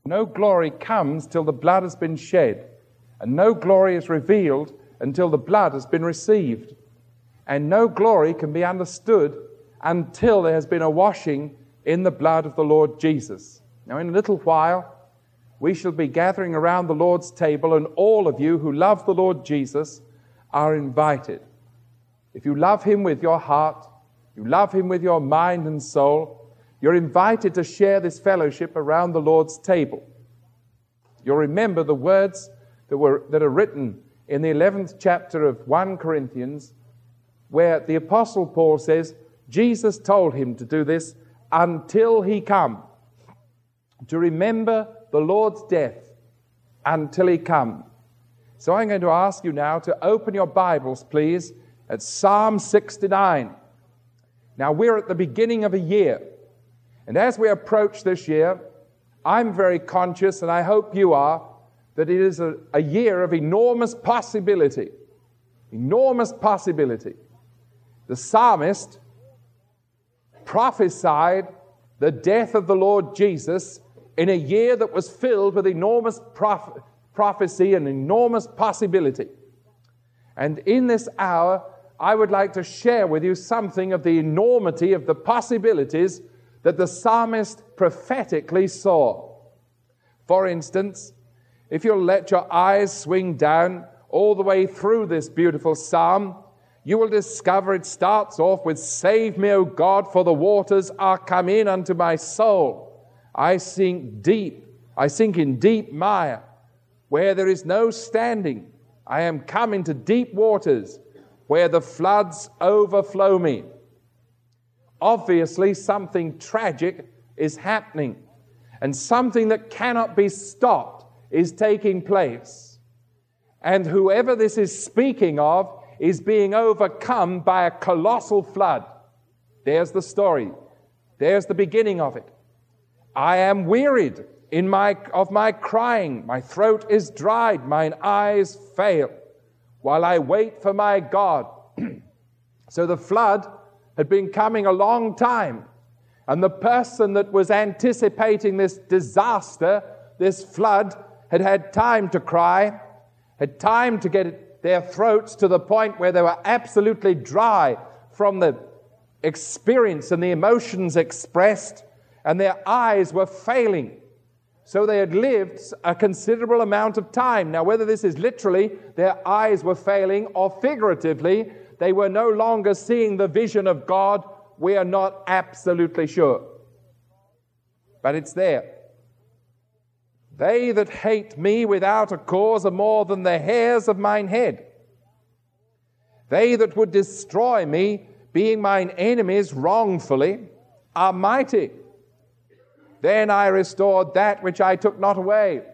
No glory comes till the blood has been shed, and no glory is revealed until the blood has been received. And no glory can be understood until there has been a washing in the blood of the Lord Jesus. Now, in a little while, we shall be gathering around the Lord's table, and all of you who love the Lord Jesus are invited. If you love him with your heart, you love him with your mind and soul, you're invited to share this fellowship around the Lord's table. You'll remember the words that are written in the 11th chapter of 1 Corinthians, where the Apostle Paul says, Jesus told him to do this until he come, to remember the Lord's death until he come. So I'm going to ask you now to open your Bibles, please, at Psalm 69. Now, we're at the beginning of a year, and as we approach this year, I'm very conscious, and I hope you are, that it is a year of enormous possibility. Enormous possibility. The psalmist prophesied the death of the Lord Jesus in a year that was filled with enormous prophecy and enormous possibility. And in this hour, I would like to share with you something of the enormity of the possibilities that the psalmist prophetically saw. For instance, if you'll let your eyes swing down all the way through this beautiful psalm, you will discover it starts off with, "Save me, O God, for the waters are come in unto my soul. I sink in deep mire, where there is no standing. I am come into deep waters, where the floods overflow me." Obviously, something tragic is happening, and something that cannot be stopped is taking place. And whoever this is speaking of is being overcome by a colossal flood. There's the story. There's the beginning of it. "I am wearied of my crying. My throat is dried. Mine eyes fail, while I wait for my God." So the flood had been coming a long time. And the person that was anticipating this disaster, this flood, had had time to cry, had time to get their throats to the point where they were absolutely dry from the experience and the emotions expressed, and their eyes were failing. So they had lived a considerable amount of time. Now, whether this is literally their eyes were failing or figuratively, they were no longer seeing the vision of God, we are not absolutely sure. But it's there. "They that hate me without a cause are more than the hairs of mine head. They that would destroy me, being mine enemies wrongfully, are mighty. Then I restored that which I took not away."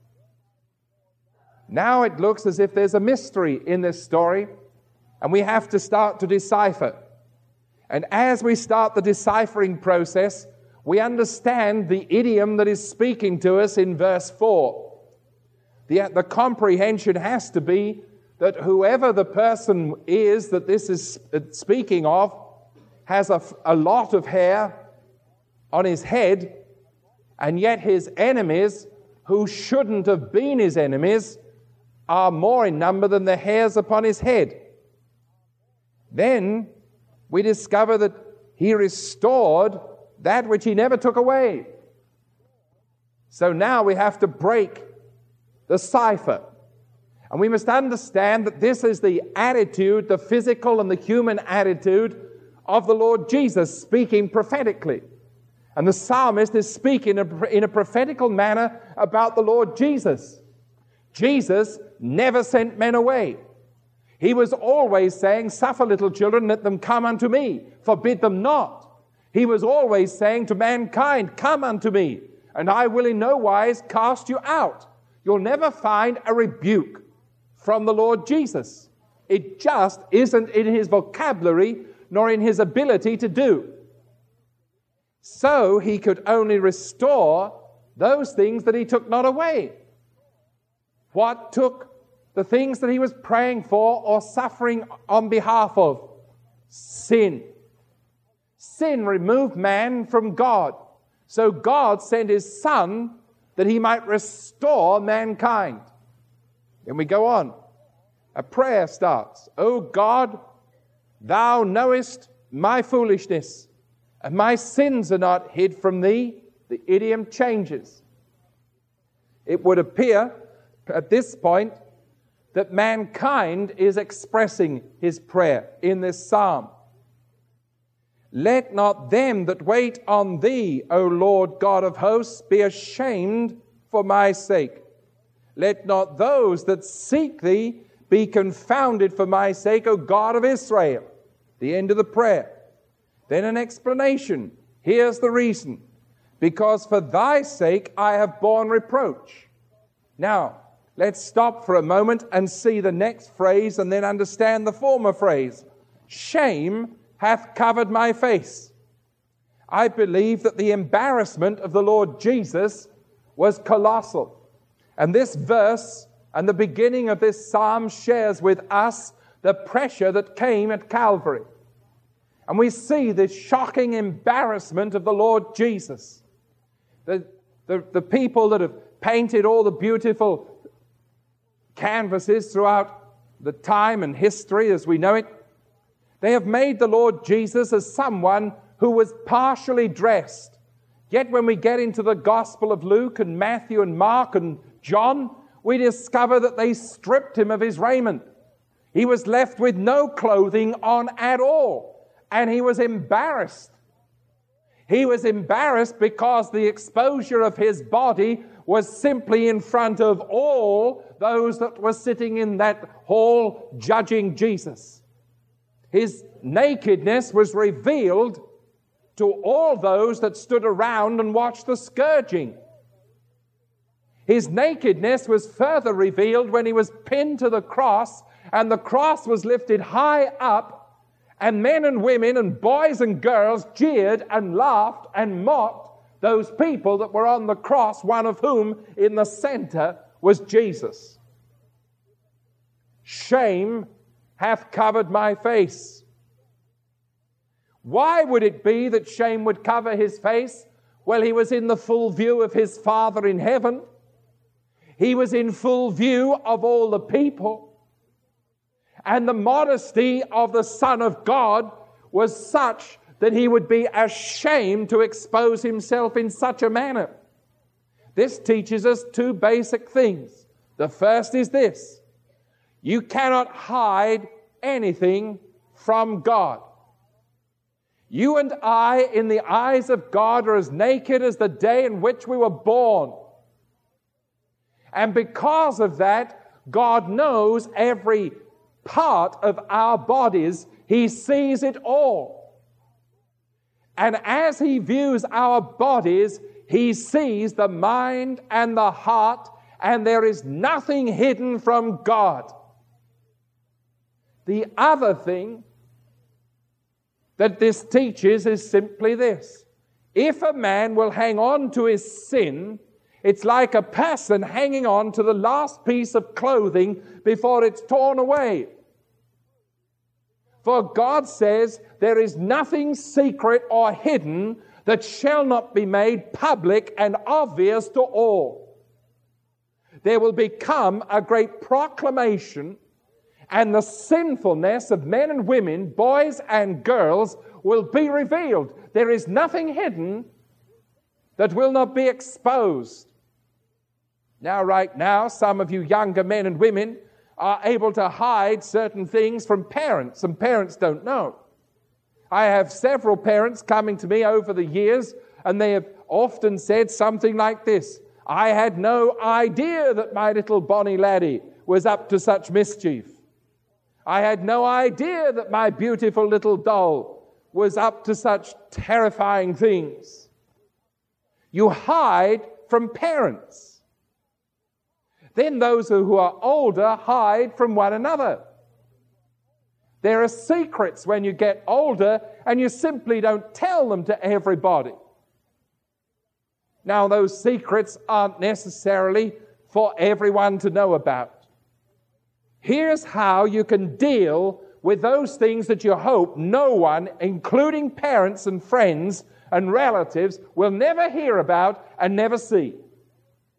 Now it looks as if there's a mystery in this story, and we have to start to decipher. And as we start the deciphering process, we understand the idiom that is speaking to us in verse 4. The comprehension has to be that whoever the person is that this is speaking of has a lot of hair on his head, and yet his enemies, who shouldn't have been his enemies, are more in number than the hairs upon his head. Then we discover that he restored that which he never took away. So now we have to break the cipher. And we must understand that this is the attitude, the physical and the human attitude of the Lord Jesus, speaking prophetically. And the psalmist is speaking in a prophetical manner about the Lord Jesus. Jesus never sent men away. He was always saying, "Suffer little children, let them come unto me. Forbid them not." He was always saying to mankind, "Come unto me, and I will in no wise cast you out." You'll never find a rebuke from the Lord Jesus. It just isn't in his vocabulary nor in his ability to do. So he could only restore those things that he took not away. What took the things that he was praying for or suffering on behalf of? Sin. Sin removed man from God. So God sent his Son, that he might restore mankind. Then we go on. A prayer starts. O God, thou knowest my foolishness, and my sins are not hid from thee. The idiom changes. It would appear at this point that mankind is expressing his prayer in this psalm. Let not them that wait on thee, O Lord God of hosts, be ashamed for my sake. Let not those that seek thee be confounded for my sake, O God of Israel. The end of the prayer. Then an explanation. Here's the reason. Because for thy sake I have borne reproach. Now, let's stop for a moment and see the next phrase and then understand the former phrase. Shame hath covered my face. I believe that the embarrassment of the Lord Jesus was colossal. And this verse and the beginning of this psalm shares with us the pressure that came at Calvary. And we see this shocking embarrassment of the Lord Jesus. The people that have painted all the beautiful canvases throughout the time and history as we know it, they have made the Lord Jesus as someone who was partially dressed. Yet when we get into the Gospel of Luke and Matthew and Mark and John, we discover that they stripped him of his raiment. He was left with no clothing on at all, and he was embarrassed. He was embarrassed because the exposure of his body was simply in front of all those that were sitting in that hall judging Jesus. His nakedness was revealed to all those that stood around and watched the scourging. His nakedness was further revealed when he was pinned to the cross, and the cross was lifted high up, and men and women and boys and girls jeered and laughed and mocked those people that were on the cross, one of whom in the center was Jesus. Shame hath covered my face. Why would it be that shame would cover his face? Well, he was in the full view of his Father in heaven. He was in full view of all the people. And the modesty of the Son of God was such that he would be ashamed to expose himself in such a manner. This teaches us two basic things. The first is this: you cannot hide anything from God. You and I, in the eyes of God, are as naked as the day in which we were born. And because of that, God knows every part of our bodies. He sees it all. And as he views our bodies, he sees the mind and the heart, and there is nothing hidden from God. The other thing that this teaches is simply this: if a man will hang on to his sin, it's like a person hanging on to the last piece of clothing before it's torn away. For God says, there is nothing secret or hidden that shall not be made public and obvious to all. There will become a great proclamation, and the sinfulness of men and women, boys and girls, will be revealed. There is nothing hidden that will not be exposed. Now, right now, some of you younger men and women are able to hide certain things from parents, and parents don't know. I have several parents coming to me over the years, and they have often said something like this: I had no idea that my little bonny laddie was up to such mischief. I had no idea that my beautiful little doll was up to such terrifying things. You hide from parents. Then those who are older hide from one another. There are secrets when you get older, and you simply don't tell them to everybody. Now, those secrets aren't necessarily for everyone to know about. Here's how you can deal with those things that you hope no one, including parents and friends and relatives, will never hear about and never see.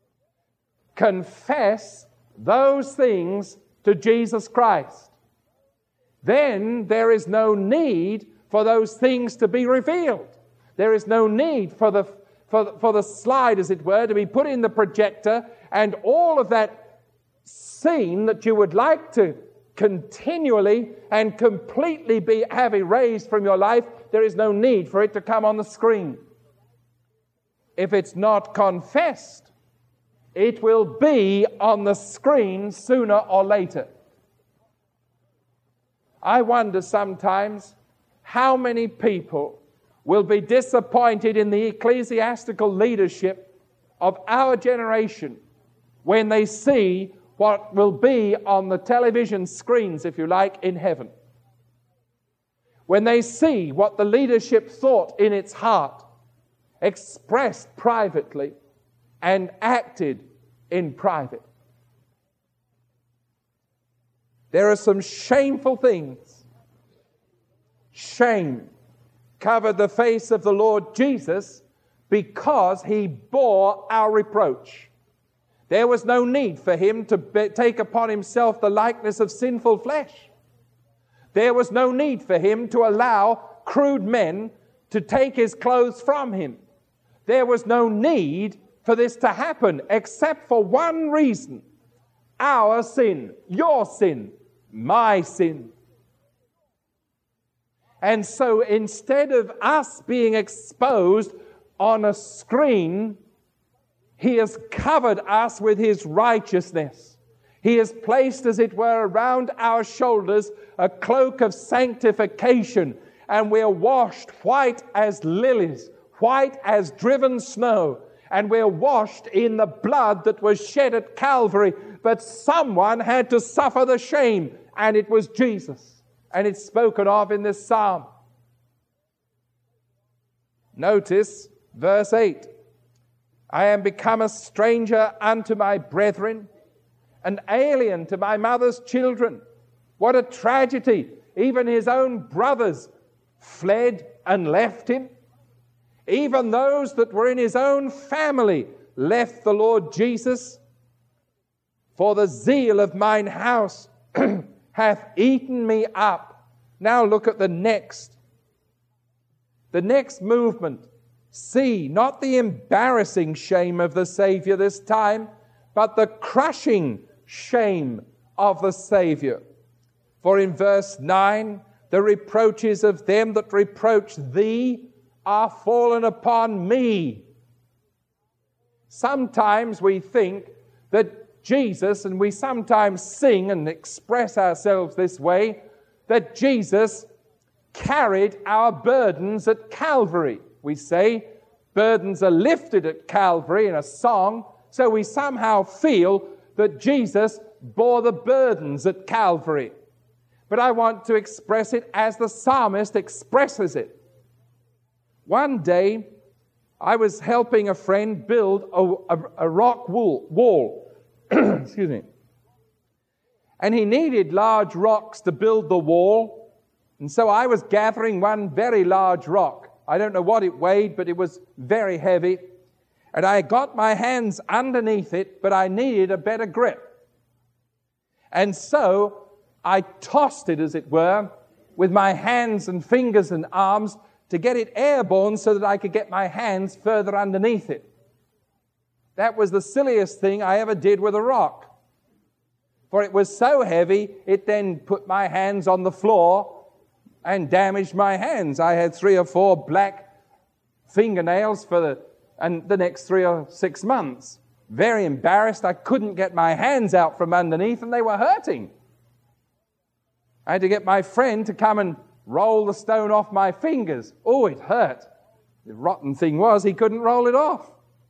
confess those things to Jesus Christ. Then there is no need for those things to be revealed. There is no need for the slide, as it were, to be put in the projector, and all of that scene that you would like to continually and completely have erased from your life, there is no need for it to come on the screen. If it's not confessed, it will be on the screen sooner or later. I wonder sometimes how many people will be disappointed in the ecclesiastical leadership of our generation when they see what will be on the television screens, if you like, in heaven. When they see what the leadership thought in its heart, expressed privately and acted in private. There are some shameful things. Shame covered the face of the Lord Jesus because he bore our reproach. There was no need for him to take upon himself the likeness of sinful flesh. There was no need for him to allow crude men to take his clothes from him. There was no need for this to happen except for one reason: our sin, your sin, my sin. And so instead of us being exposed on a screen, he has covered us with his righteousness. He has placed, as it were, around our shoulders a cloak of sanctification, and we're washed white as lilies, white as driven snow, and we're washed in the blood that was shed at Calvary. But someone had to suffer the shame, and it was Jesus. And it's spoken of in this psalm. Notice verse 8. I am become a stranger unto my brethren, an alien to my mother's children. What a tragedy. Even his own brothers fled and left him. Even those that were in his own family left the Lord Jesus. For the zeal of mine house hath eaten me up. Now look at the next movement. See, not the embarrassing shame of the Savior this time, but the crushing shame of the Savior. For in verse 9, the reproaches of them that reproach thee are fallen upon me. Sometimes we think that Jesus, and we sometimes sing and express ourselves this way, that Jesus carried our burdens at Calvary. We say burdens are lifted at Calvary in a song, so we somehow feel that Jesus bore the burdens at Calvary. But I want to express it as the psalmist expresses it. One day, I was helping a friend build a rock wall. Excuse me. And he needed large rocks to build the wall. And so I was gathering one very large rock. I don't know what it weighed, but it was very heavy. And I got my hands underneath it, but I needed a better grip. And so I tossed it, as it were, with my hands and fingers and arms to get it airborne so that I could get my hands further underneath it. That was the silliest thing I ever did with a rock. For it was so heavy, it then put my hands on the floor and damaged my hands. I had 3 or 4 black fingernails for the next 3 or 6 months. Very embarrassed. I couldn't get my hands out from underneath, and they were hurting. I had to get my friend to come and roll the stone off my fingers. Oh, it hurt. The rotten thing was he couldn't roll it off.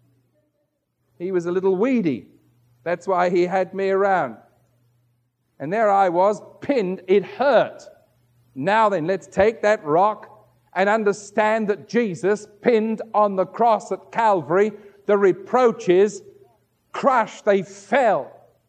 He was a little weedy. That's why he had me around. And there I was, pinned. It hurt. Now then, let's take that rock and understand that Jesus, pinned on the cross at Calvary, the reproaches crushed, they fell.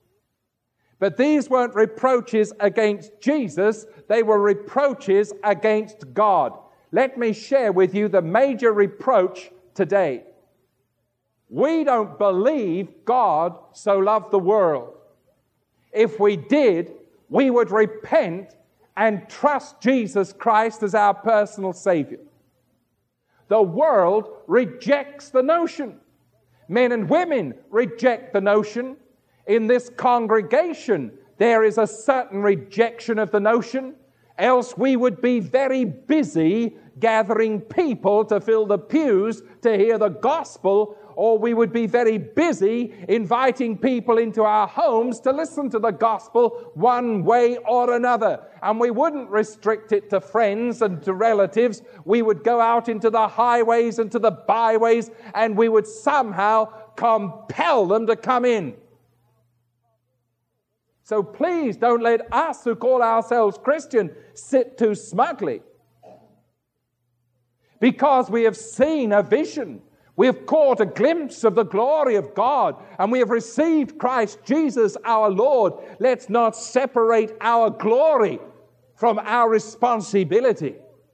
But these weren't reproaches against Jesus, they were reproaches against God. Let me share with you the major reproach today. We don't believe God so loved the world. If we did, we would repent and trust Jesus Christ as our personal Savior. The world rejects the notion. Men and women reject the notion. In this congregation, there is a certain rejection of the notion, else we would be very busy gathering people to fill the pews to hear the gospel, or we would be very busy inviting people into our homes to listen to the gospel one way or another. And we wouldn't restrict it to friends and to relatives. We would go out into the highways and to the byways, and we would somehow compel them to come in. So please don't let us who call ourselves Christian sit too smugly. Because we have seen a vision, we have caught a glimpse of the glory of God, and we have received Christ Jesus our Lord. Let's not separate our glory from our responsibility.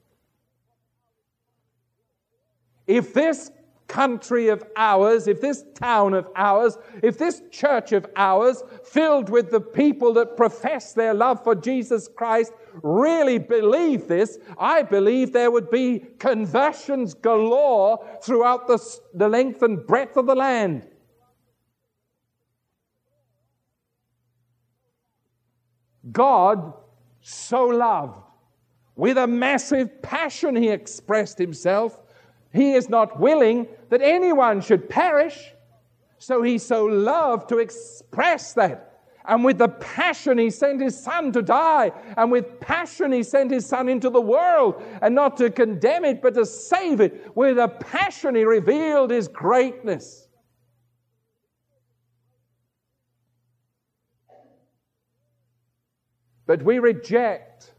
If this country of ours, if this town of ours, if this church of ours, filled with the people that profess their love for Jesus Christ, really believe this, I believe there would be conversions galore throughout the length and breadth of the land. God so loved, with a massive passion he expressed himself. He is not willing that anyone should perish. So he so loved to express that. And with the passion he sent his Son to die. And with passion he sent his Son into the world. And not to condemn it, but to save it. With a passion he revealed his greatness. But we reject.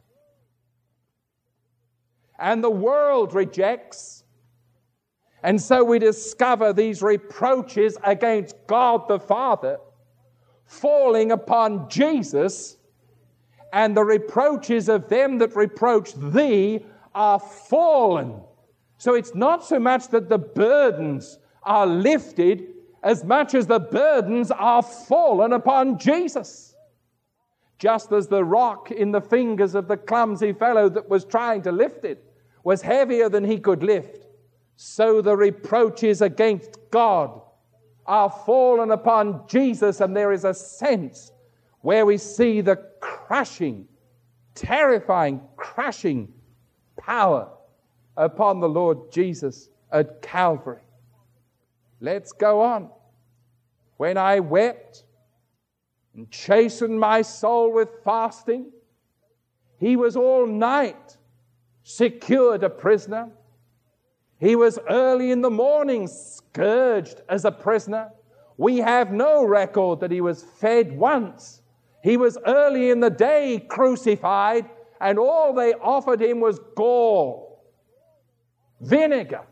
And the world rejects. And so we discover these reproaches against God the Father falling upon Jesus, and the reproaches of them that reproach thee are fallen. So it's not so much that the burdens are lifted as much as the burdens are fallen upon Jesus. Just as the rock in the fingers of the clumsy fellow that was trying to lift it was heavier than he could lift, so the reproaches against God are fallen upon Jesus, and there is a sense where we see the crushing, terrifying, crushing power upon the Lord Jesus at Calvary. Let's go on. When I wept and chastened my soul with fasting, he was all night secured a prisoner. He was early in the morning scourged as a prisoner. We have no record that he was fed once. He was early in the day crucified, and all they offered him was gall, vinegar.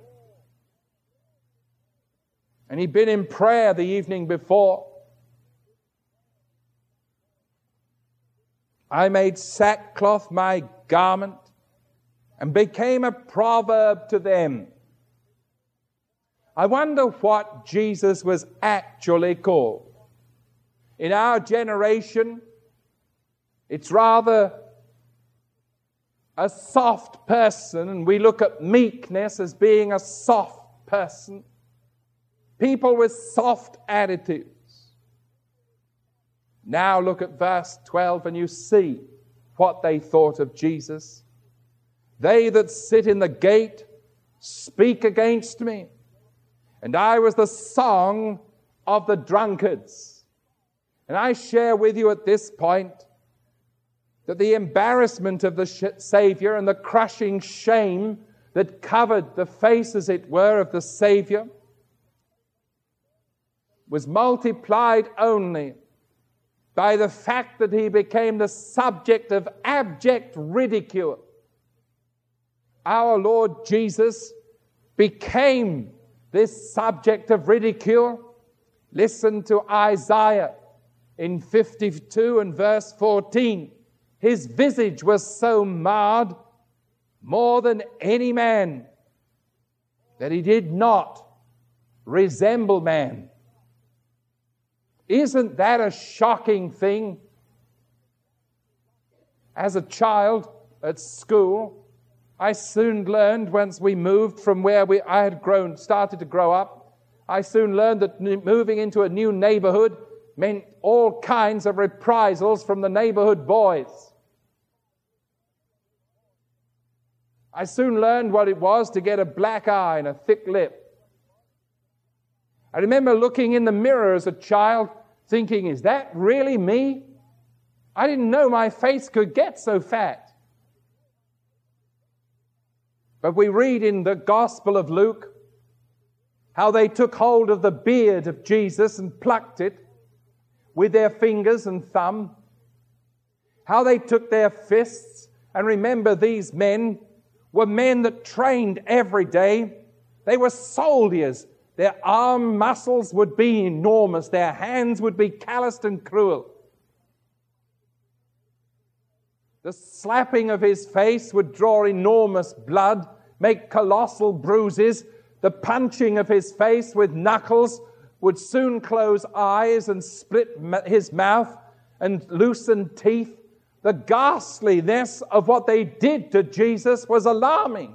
And he'd been in prayer the evening before. I made sackcloth my garment and became a proverb to them. I wonder what Jesus was actually called. In our generation, it's rather a soft person, and we look at meekness as being a soft person. People with soft attitudes. Now look at verse 12 and you see what they thought of Jesus. They that sit in the gate speak against me, and I was the song of the drunkards. And I share with you at this point that the embarrassment of the Savior and the crushing shame that covered the face, as it were, of the Savior was multiplied only by the fact that he became the subject of abject ridicule. Our Lord Jesus became this subject of ridicule. Listen to Isaiah in 52 and verse 14. His visage was so marred more than any man that he did not resemble man. Isn't that a shocking thing? As a child at school, I soon learned, once we moved from where I had started to grow up, I soon learned that moving into a new neighborhood meant all kinds of reprisals from the neighborhood boys. I soon learned what it was to get a black eye and a thick lip. I remember looking in the mirror as a child thinking, is that really me? I didn't know my face could get so fat. But we read in the Gospel of Luke how they took hold of the beard of Jesus and plucked it with their fingers and thumb. How they took their fists, and remember, these men were men that trained every day. They were soldiers. Their arm muscles would be enormous. Their hands would be calloused and cruel. The slapping of his face would draw enormous blood, make colossal bruises. The punching of his face with knuckles would soon close eyes and split his mouth and loosen teeth. The ghastliness of what they did to Jesus was alarming.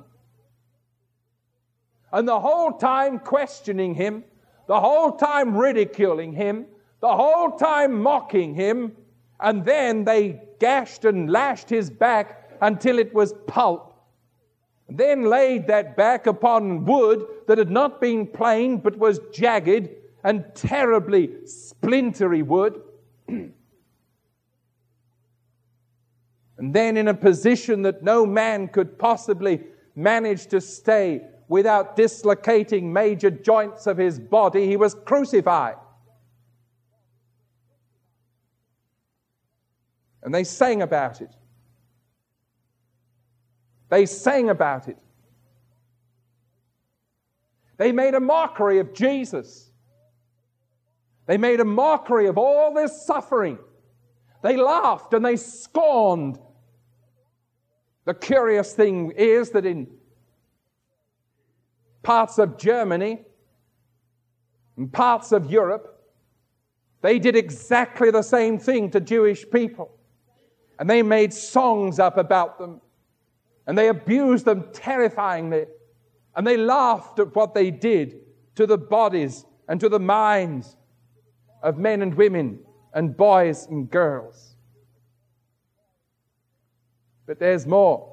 And the whole time questioning him, the whole time ridiculing him, the whole time mocking him, and then they gashed and lashed his back until it was pulp. Then laid that back upon wood that had not been planed but was jagged and terribly splintery wood. And then in a position that no man could possibly manage to stay without dislocating major joints of his body, he was crucified. And they sang about it. They sang about it. They made a mockery of Jesus. They made a mockery of all this suffering. They laughed and they scorned. The curious thing is that in parts of Germany and parts of Europe, they did exactly the same thing to Jewish people. And they made songs up about them. And they abused them terrifyingly. And they laughed at what they did to the bodies and to the minds of men and women and boys and girls. But there's more.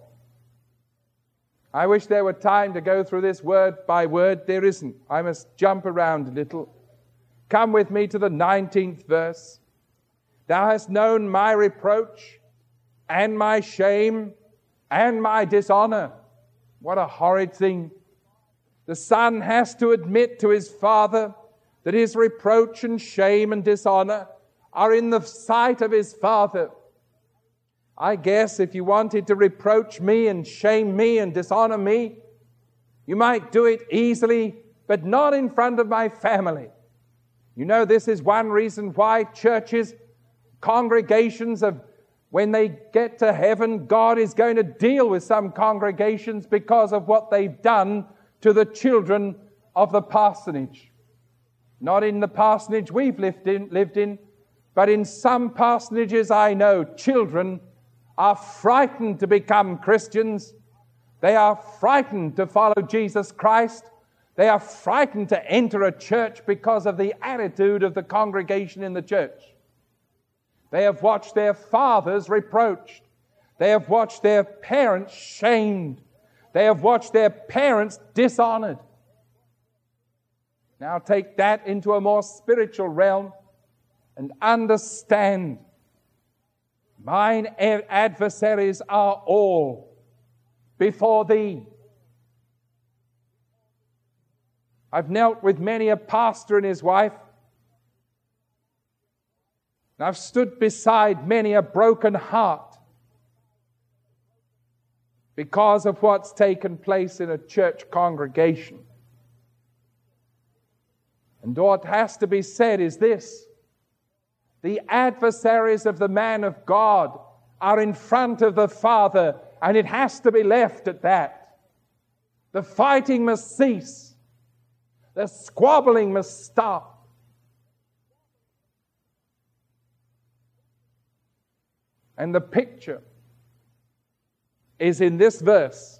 I wish there were time to go through this word by word. There isn't. I must jump around a little. Come with me to the 19th verse. Thou hast known my reproach and my shame and my dishonor. What a horrid thing. The son has to admit to his father that his reproach and shame and dishonor are in the sight of his father. I guess if you wanted to reproach me and shame me and dishonor me, you might do it easily, but not in front of my family. You know, this is one reason why churches, congregations when they get to heaven, God is going to deal with some congregations because of what they've done to the children of the parsonage. Not in the parsonage we've lived in, but in some parsonages I know, children are frightened to become Christians. They are frightened to follow Jesus Christ. They are frightened to enter a church because of the attitude of the congregation in the church. They have watched their fathers reproached. They have watched their parents shamed. They have watched their parents dishonored. Now take that into a more spiritual realm and understand, mine adversaries are all before thee. I've knelt with many a pastor and his wife. And I've stood beside many a broken heart because of what's taken place in a church congregation. And what has to be said is this: the adversaries of the man of God are in front of the Father, and it has to be left at that. The fighting must cease. The squabbling must stop. And the picture is in this verse.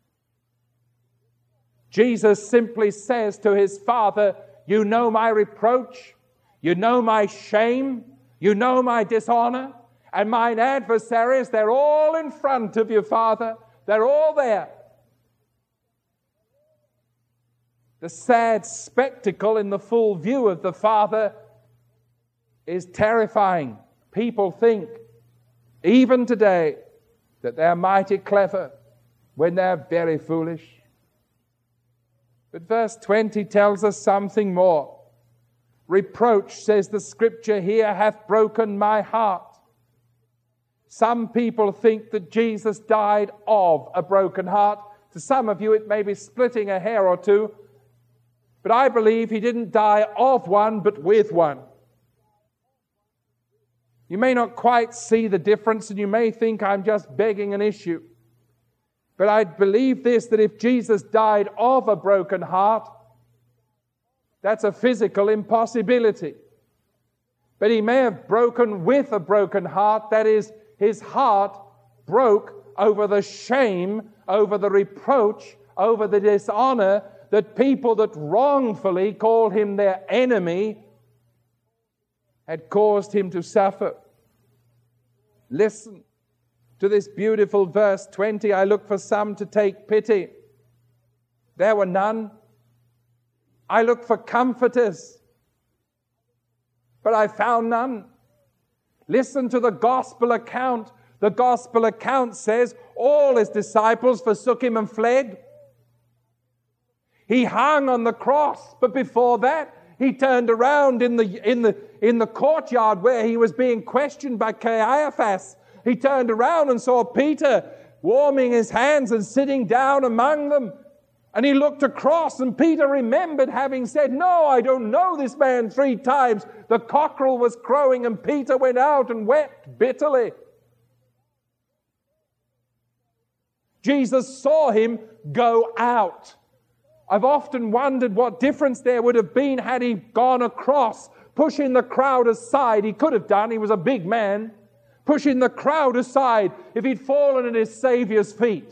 Jesus simply says to his Father, you know my reproach, you know my shame, you know my dishonor, and mine adversaries, they're all in front of you, Father. They're all there. The sad spectacle in the full view of the Father is terrifying. People think, even today, that they're mighty clever when they're very foolish. But verse 20 tells us something more. Reproach, says the Scripture here, hath broken my heart. Some people think that Jesus died of a broken heart. To some of you, it may be splitting a hair or two. But I believe he didn't die of one, but with one. You may not quite see the difference, and you may think I'm just begging an issue. But I believe this, that if Jesus died of a broken heart, that's a physical impossibility. But he may have broken with a broken heart. That is, his heart broke over the shame, over the reproach, over the dishonor that people that wrongfully called him their enemy had caused him to suffer. Listen to this beautiful verse 20. I looked for some to take pity. There were none. I looked for comforters, but I found none. Listen to the gospel account. The gospel account says all his disciples forsook him and fled. He hung on the cross, but before that, he turned around in the courtyard where he was being questioned by Caiaphas. He turned around and saw Peter warming his hands and sitting down among them. And he looked across, and Peter remembered having said, "No, I don't know this man," 3 times. The cockerel was crowing, and Peter went out and wept bitterly. Jesus saw him go out. I've often wondered what difference there would have been had he gone across, pushing the crowd aside. He could have done. He was a big man. Pushing the crowd aside if he'd fallen at his Savior's feet.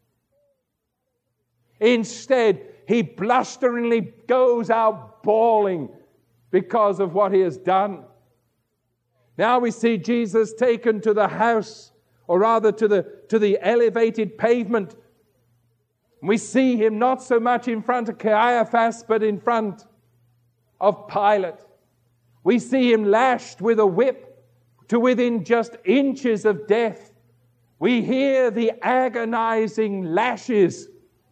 Instead, he blusteringly goes out bawling because of what he has done. Now we see Jesus taken to the house, or rather to the elevated pavement. We see him not so much in front of Caiaphas, but in front of Pilate. We see him lashed with a whip to within just inches of death. We hear the agonizing lashes.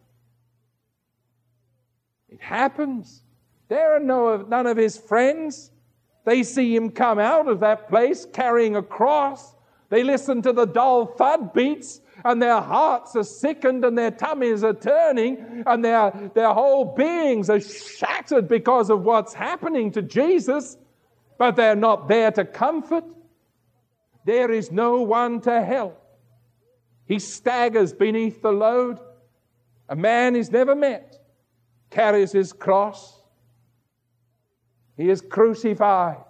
It happens. There are none of his friends. They see him come out of that place carrying a cross. They listen to the dull thud beats, and their hearts are sickened, and their tummies are turning, and their whole beings are shattered because of what's happening to Jesus. But they're not there to comfort. There is no one to help. He staggers beneath the load. A man he's never met carries his cross. He is crucified.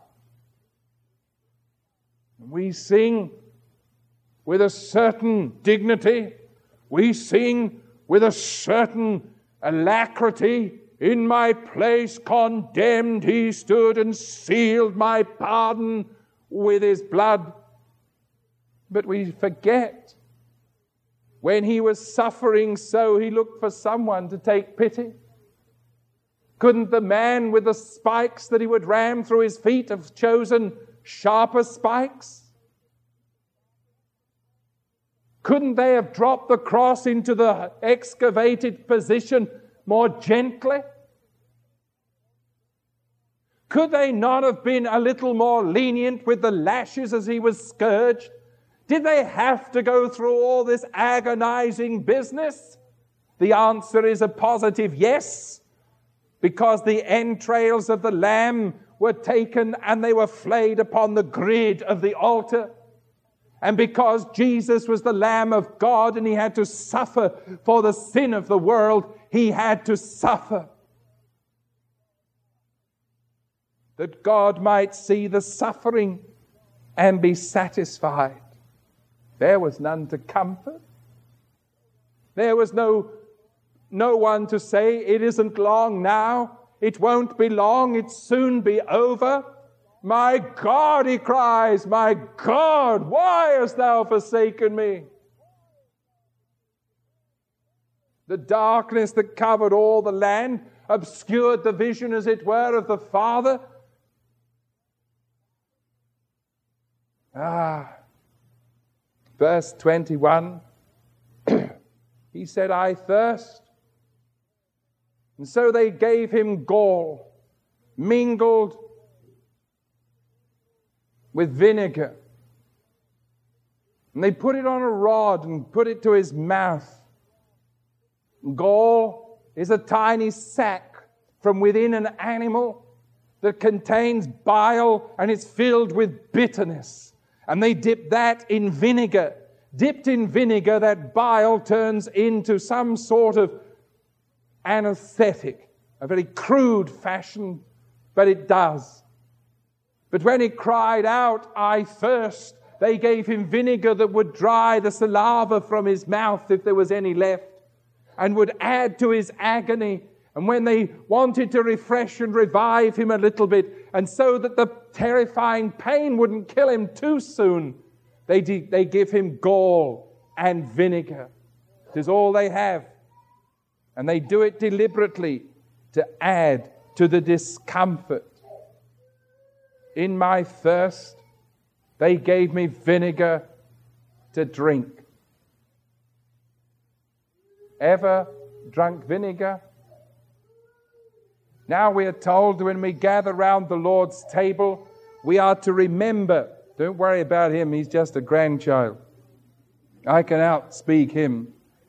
We sing with a certain dignity. We sing with a certain alacrity. In my place condemned he stood and sealed my pardon with his blood. But we forget, when he was suffering so, he looked for someone to take pity. Couldn't the man with the spikes that he would ram through his feet have chosen sharper spikes? Couldn't they have dropped the cross into the excavated position more gently? Could they not have been a little more lenient with the lashes as he was scourged? Did they have to go through all this agonizing business? The answer is a positive yes, because the entrails of the lamb were taken and they were flayed upon the grid of the altar. And because Jesus was the Lamb of God and he had to suffer for the sin of the world, he had to suffer. that God might see the suffering and be satisfied. There was none to comfort. There was no one to say, it isn't long now, it won't be long, it'll soon be over. My God, he cries, my God, why hast thou forsaken me? The darkness that covered all the land obscured the vision, as it were, of the Father. Verse 21, he said, I thirst. And so they gave him gall, mingled with vinegar. And they put it on a rod and put it to his mouth. Gall is a tiny sac from within an animal that contains bile and is filled with bitterness. And they dip that in vinegar. Dipped in vinegar, that bile turns into some sort of anesthetic, a very crude fashion, but it does. But when he cried out, I thirst, they gave him vinegar that would dry the saliva from his mouth if there was any left, and would add to his agony. And when they wanted to refresh and revive him a little bit, and so that the terrifying pain wouldn't kill him too soon, they give him gall and vinegar. It is all they have. And they do it deliberately to add to the discomfort. In my thirst, they gave me vinegar to drink. Ever drunk vinegar? Now we are told when we gather round the Lord's table, we are to remember. Don't worry about him, he's just a grandchild. I can outspeak him.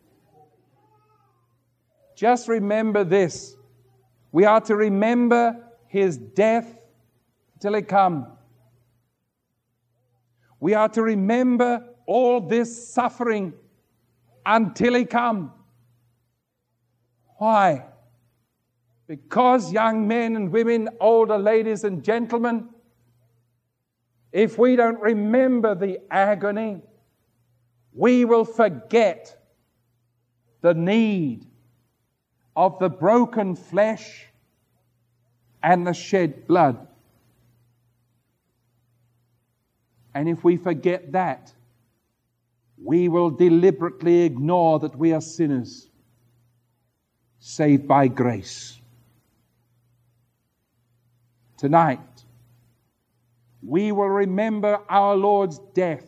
Just remember this. We are to remember his death till he come. We are to remember all this suffering until he come. Why? Because, young men and women, older ladies and gentlemen, if we don't remember the agony, we will forget the need of the broken flesh and the shed blood. And if we forget that, we will deliberately ignore that we are sinners, saved by grace. Tonight, we will remember our Lord's death.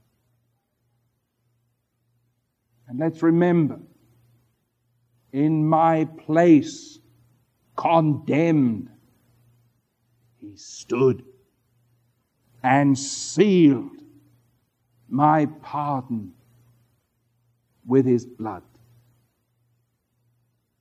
And let's remember, in my place, condemned, he stood and sealed my pardon with his blood.